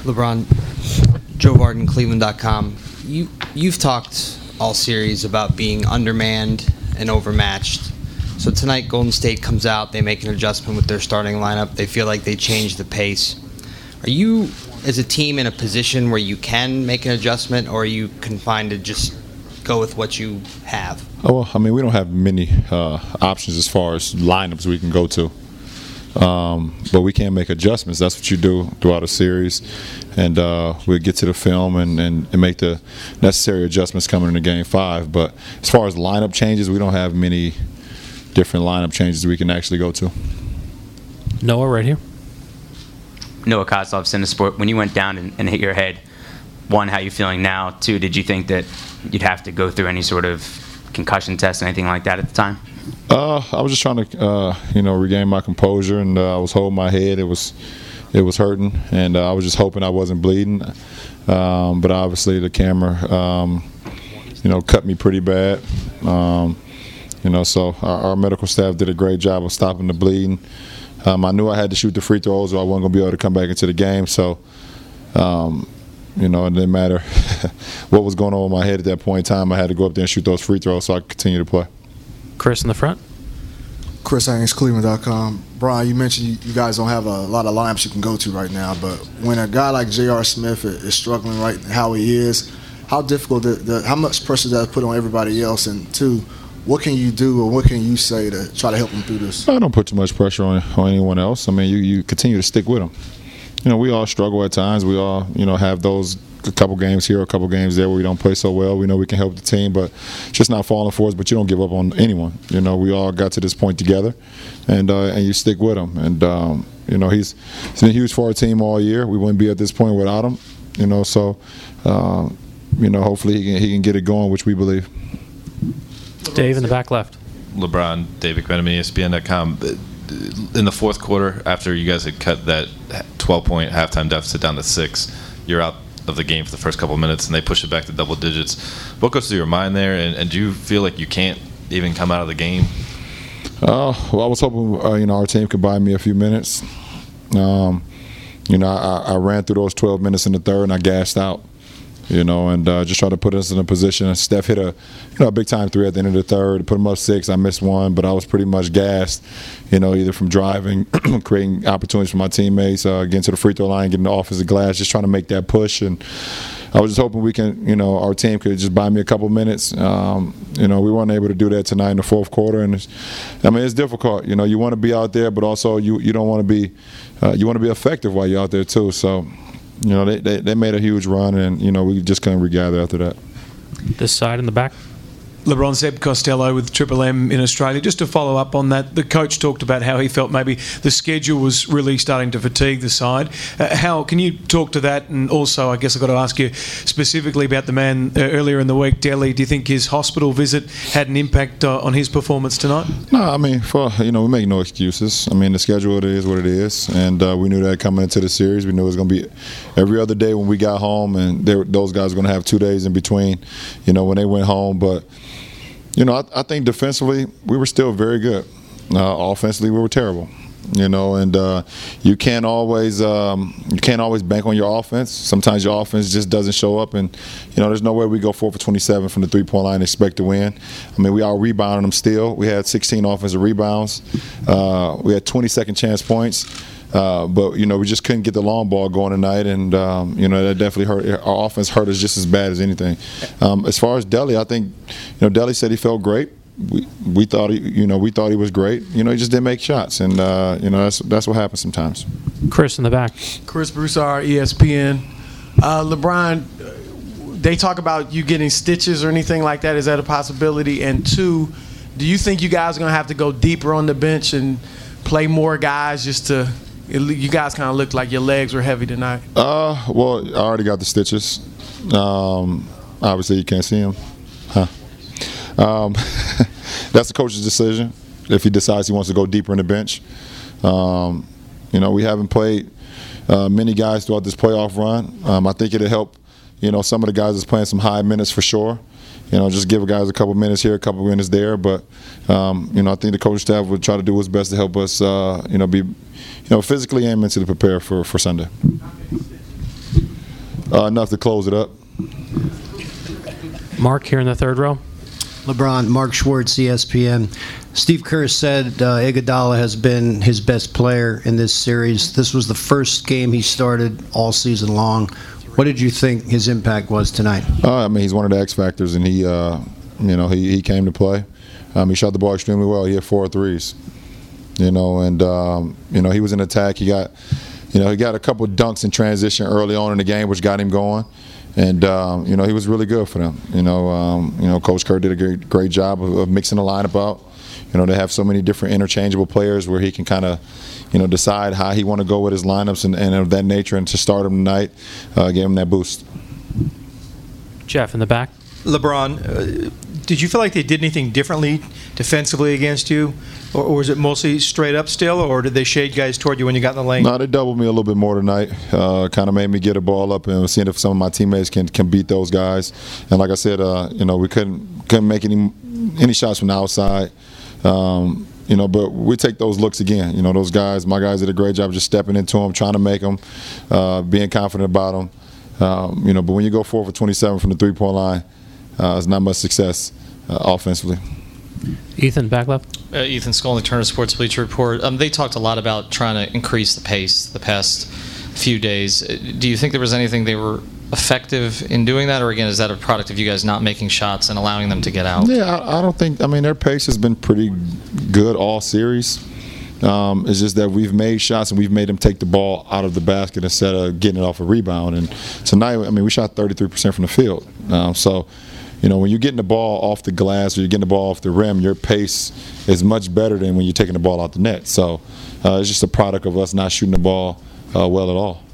LeBron, Joe Varden, Cleveland.com. You've talked all series about being undermanned and overmatched. So tonight, Golden State comes out. They make an adjustment with their starting lineup. They feel like they changed the pace. Are you, as a team, in a position where you can make an adjustment, or are you confined to just go with what you have? Well, I mean, we don't have many options as far as lineups we can go to. But we can make adjustments. That's what you do throughout a series. And we'll get to the film and make the necessary adjustments coming into Game 5. But as far as lineup changes, we don't have many different lineup changes we can actually go to. Noah, right here. Noah Kozlov, Cinesport. When you went down and hit your head, one, how you feeling now? Two, did you think that you'd have to go through any sort of concussion test, anything like that at the time? I was just trying to, regain my composure, and I was holding my head. It was hurting, and I was just hoping I wasn't bleeding. But obviously the camera, cut me pretty bad. So our medical staff did a great job of stopping the bleeding. I knew I had to shoot the free throws, or I wasn't going to be able to come back into the game. So, it didn't matter what was going on with my head at that point in time. I had to go up there and shoot those free throws so I could continue to play. Chris in the front. Chris Haynes, Cleveland.com. Brian, you mentioned you guys don't have a lot of lineups you can go to right now, but when a guy like J.R. Smith is struggling right how he is, how difficult, how much pressure does that put on everybody else? And two, what can you do or what can you say to try to help him through this? I don't put too much pressure on anyone else. I mean, you continue to stick with him. We all struggle at times. We all, have those a couple games here, a couple games there where we don't play so well. We know we can help the team, but it's just not falling for us. But you don't give up on anyone. We all got to this point together, and you stick with him. And he's been huge for our team all year. We wouldn't be at this point without him. So hopefully he can get it going, which we believe. Dave in the back left. LeBron, David Quennemy, ESPN.com. In the fourth quarter, after you guys had cut that 12-point halftime deficit down to 6, you're out of the game for the first couple of minutes, and they push it back to double digits. What goes through your mind there, and do you feel like you can't even come out of the game? Well, I was hoping our team could buy me a few minutes. I ran through those 12 minutes in the third, and I gassed out. And just try to put us in a position. Steph hit a big-time three at the end of the third, put him up 6. I missed one, but I was pretty much gassed, either from driving, creating opportunities for my teammates, getting to the free throw line, getting the offensive glass, just trying to make that push. And I was just hoping we can, our team could just buy me a couple minutes. We weren't able to do that tonight in the fourth quarter. And it's difficult. You want to be out there, but also you don't want to be you want to be effective while you're out there too. So. They made a huge run, and, we just couldn't regather after that. This side in the back. LeBron, Seb Costello with Triple M in Australia. Just to follow up on that, the coach talked about how he felt maybe the schedule was really starting to fatigue the side. How can you talk to that? And also, I guess I've got to ask you specifically about the man earlier in the week, Delly. Do you think his hospital visit had an impact on his performance tonight? No, I mean, we make no excuses. I mean, the schedule, it is what it is, and we knew that coming into the series. We knew it was going to be every other day when we got home, and those guys were going to have 2 days in between, when they went home. But I think defensively we were still very good. Offensively we were terrible. And you can't always bank on your offense. Sometimes your offense just doesn't show up, and there's no way we go 4 for 27 from the 3-point line and expect to win. I mean, we out rebounded them still. We had 16 offensive rebounds. We had 20 second chance points. But we just couldn't get the long ball going tonight, and that definitely hurt. Our offense hurt us just as bad as anything. As far as Delly, I think Delly said he felt great. We thought he was great. He just didn't make shots, and that's what happens sometimes. Chris in the back. Chris Broussard, ESPN. LeBron, they talk about you getting stitches or anything like that. Is that a possibility? And two, do you think you guys are going to have to go deeper on the bench and play more guys just to? You guys kind of looked like your legs were heavy tonight. Well, I already got the stitches. Obviously, you can't see them. That's the coach's decision if he decides he wants to go deeper in the bench. We haven't played many guys throughout this playoff run. I think it'll help, some of the guys that's playing some high minutes for sure. Just give guys a couple minutes here, a couple minutes there. But, I think the coaching staff would try to do his best to help us, be physically and mentally prepared for Sunday. Enough to close it up. Mark here in the third row. LeBron, Mark Schwartz, ESPN. Steve Kerr said Iguodala has been his best player in this series. This was the first game he started all season long. What did you think his impact was tonight? I mean, he's one of the X factors, and he came to play. He shot the ball extremely well. He had 4 threes. He was in attack. He got a couple of dunks in transition early on in the game, which got him going. And he was really good for them. Coach Kerr did a great job of mixing the lineup out. They have so many different interchangeable players where he can kind of, decide how he want to go with his lineups and of that nature. And to start him tonight, gave him that boost. Jeff in the back. LeBron, did you feel like they did anything differently defensively against you, or was it mostly straight up still, or did they shade guys toward you when you got in the lane? No, they doubled me a little bit more tonight. Kind of made me get a ball up and seeing if some of my teammates can beat those guys. And like I said, we couldn't make any shots from the outside. But we take those looks again. Those guys, my guys did a great job just stepping into them, trying to make them, being confident about them. But when you go 4 for 27 from the three-point line, it's not much success offensively. Ethan, back left. Ethan Skolnick, Turner Sports Bleacher Report. They talked a lot about trying to increase the pace the past few days. Do you think there was anything they were effective in doing that, or again, is that a product of you guys not making shots and allowing them to get out? Yeah, I don't think. I mean, their pace has been pretty good all series. It's just that we've made shots and we've made them take the ball out of the basket instead of getting it off a rebound. And tonight, I mean, we shot 33% from the field. When you're getting the ball off the glass or you're getting the ball off the rim, your pace is much better than when you're taking the ball out the net. So it's just a product of us not shooting the ball well at all.